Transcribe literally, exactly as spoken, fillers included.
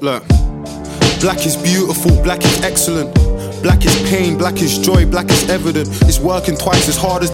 Look, black is beautiful, black is excellent. Black is pain, black is joy, black is evident. It's working twice as hard as